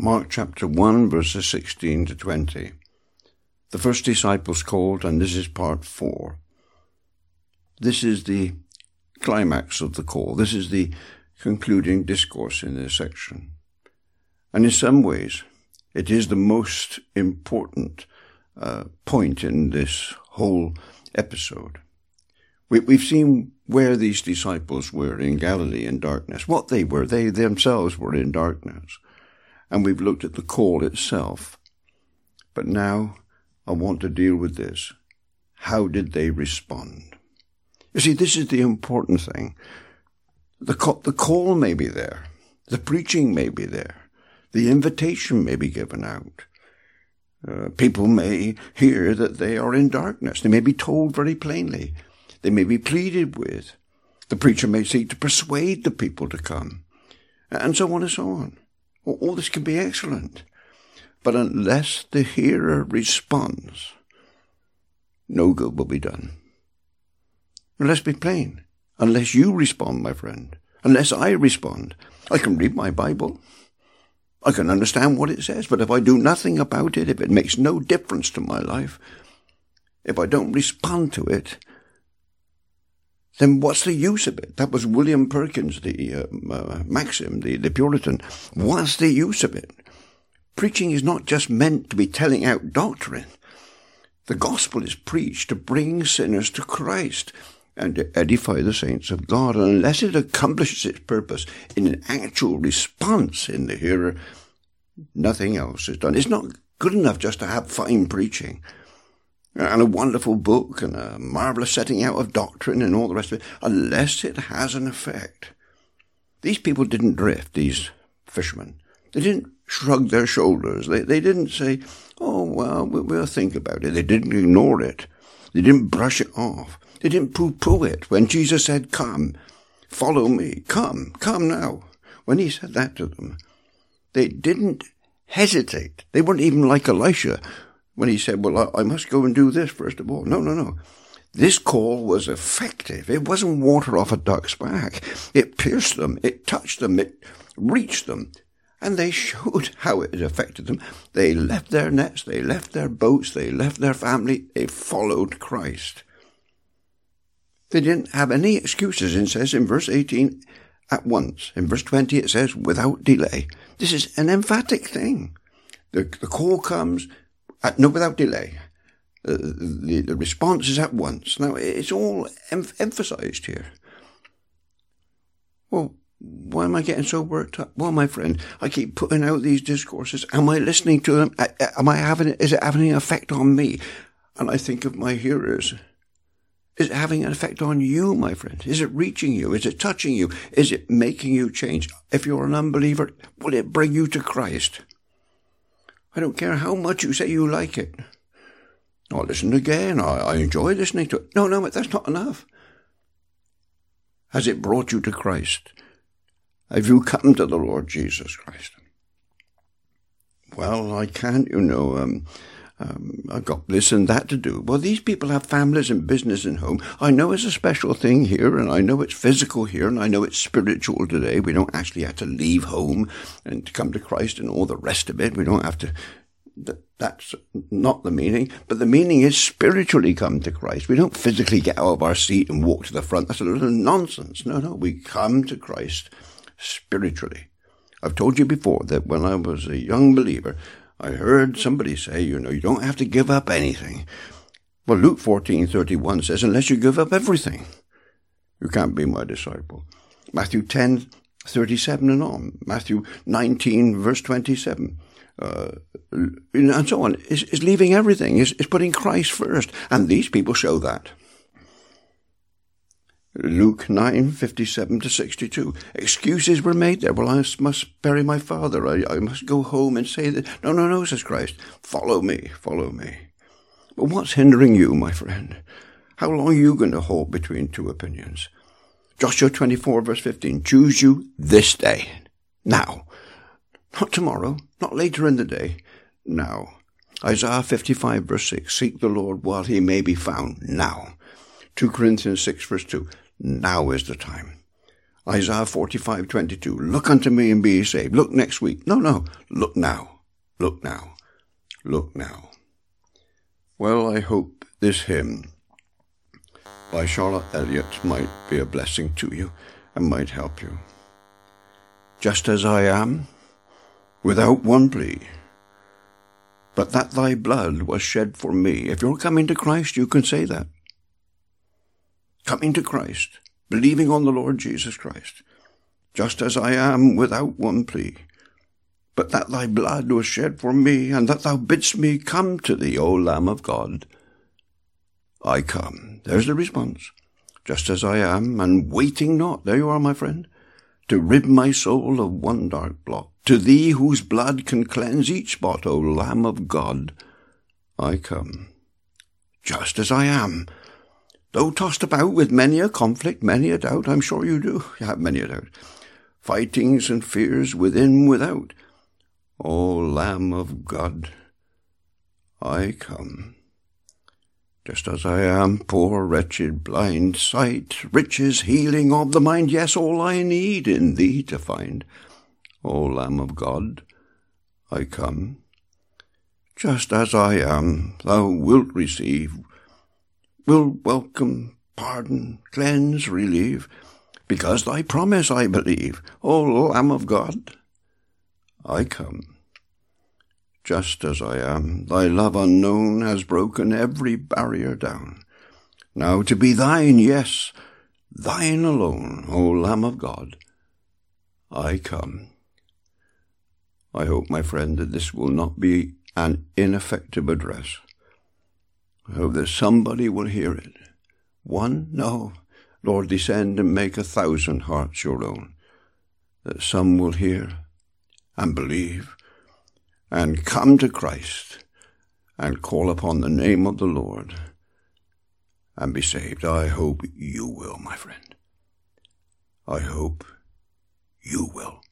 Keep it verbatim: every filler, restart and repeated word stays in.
Mark chapter one, verses sixteen to twenty. The first disciples called, and this is part four. This is the climax of the call. This is the concluding discourse in this section. And in some ways, it is the most important uh, point in this whole episode. We, we've seen where these disciples were in Galilee in darkness, what they were. They themselves were in darkness. And we've looked at the call itself. But now I want to deal with this. How did they respond? You see, this is the important thing. The call, the call may be there. The preaching may be there. The invitation may be given out. Uh, people may hear that they are in darkness. They may be told very plainly. They may be pleaded with. The preacher may seek to persuade the people to come. And so on and so on. All this can be excellent. But unless the hearer responds, no good will be done. And let's be plain. Unless you respond, my friend, unless I respond, I can read my Bible. I can understand what it says. But if I do nothing about it, if it makes no difference to my life, if I don't respond to it, then what's the use of it? That was William Perkins, the uh, uh, Maxim, the, the Puritan. What's the use of it? Preaching is not just meant to be telling out doctrine. The gospel is preached to bring sinners to Christ and to edify the saints of God. And unless it accomplishes its purpose in an actual response in the hearer, nothing else is done. It's not good enough just to have fine preaching and a wonderful book and a marvelous setting out of doctrine and all the rest of it, unless it has an effect. These people didn't drift, these fishermen. They didn't shrug their shoulders. They, they didn't say, oh, well, we'll think about it. They didn't ignore it. They didn't brush it off. They didn't poo-poo it. When Jesus said, come, follow me, come, come now. When he said that to them, they didn't hesitate. They weren't even like Elisha, when he said, well, I must go and do this first of all. No, no, no. This call was effective. It wasn't water off a duck's back. It pierced them. It touched them. It reached them. And they showed how it had affected them. They left their nets. They left their boats. They left their family. They followed Christ. They didn't have any excuses. It says in verse eighteen, at once. In verse twenty, it says, without delay. This is an emphatic thing. The, the call comes, At, no, without delay. Uh, the, the response is at once. Now, it's all em- emphasized here. Well, why am I getting so worked up? Well, my friend, I keep putting out these discourses. Am I listening to them? Am I having, is it having an effect on me? And I think of my hearers. Is it having an effect on you, my friend? Is it reaching you? Is it touching you? Is it making you change? If you're an unbeliever, will it bring you to Christ? I don't care how much you say you like it. I'll listen again. I, I enjoy listening to it. No, no, but that's not enough. Has it brought you to Christ? Have you come to the Lord Jesus Christ? Well, I can't, you know, um, um, I've got this and that to do. Well, these people have families and business and home. I know it's a special thing here, and I know it's physical here, and I know it's spiritual today. We don't actually have to leave home and to come to Christ and all the rest of it. We don't have to, that, that's not the meaning. But the meaning is spiritually come to Christ. We don't physically get out of our seat and walk to the front. That's a little nonsense. No, no, we come to Christ spiritually. I've told you before that when I was a young believer, I heard somebody say, you know, you don't have to give up anything. Well, Luke fourteen thirty-one says, unless you give up everything, you can't be my disciple. Matthew ten thirty-seven and on. Matthew nineteen, verse twenty-seven. Uh, and so on. Is, is leaving everything. Is, is putting Christ first. And these people show that. Luke nine, fifty-seven to sixty-two. Excuses were made there. Well, I must bury my father. I, I must go home and say that. No, no, no, says Christ. Follow me, follow me. But what's hindering you, my friend? How long are you going to hold between two opinions? Joshua twenty-four, verse fifteen. Choose you this day. Now. Not tomorrow. Not later in the day. Now. Isaiah fifty-five, verse six. Seek the Lord while he may be found. Now. Second Corinthians six, verse two. Now is the time. Isaiah forty-five twenty-two, look unto me and be saved. Look next week. No, no, look now. Look now. Look now. Well, I hope this hymn by Charlotte Elliott might be a blessing to you and might help you. Just as I am, without one plea, but that thy blood was shed for me. If you're coming to Christ, you can say that. Coming to Christ, believing on the Lord Jesus Christ, just as I am without one plea, but that thy blood was shed for me, and that thou bidst me come to thee, O Lamb of God. I come. There's the response. Just as I am, and waiting not, there you are, my friend, to rid my soul of one dark blot. To thee whose blood can cleanse each spot, O Lamb of God, I come. Just as I am. Though tossed about with many a conflict, many a doubt, I'm sure you do, you have many a doubt, fightings and fears within, without, O Lamb of God, I come. Just as I am, poor, wretched, blind, sight, riches, healing of the mind, yes, all I need in thee to find, O Lamb of God, I come. Just as I am, thou wilt receive, will welcome, pardon, cleanse, relieve, because thy promise I believe, O Lamb of God, I come. Just as I am, thy love unknown has broken every barrier down. Now to be thine, yes, thine alone, O Lamb of God, I come. I hope, my friend, that this will not be an ineffective address. I hope that somebody will hear it. One? No. Lord, descend and make a thousand hearts your own. That some will hear and believe and come to Christ and call upon the name of the Lord and be saved. I hope you will, my friend. I hope you will.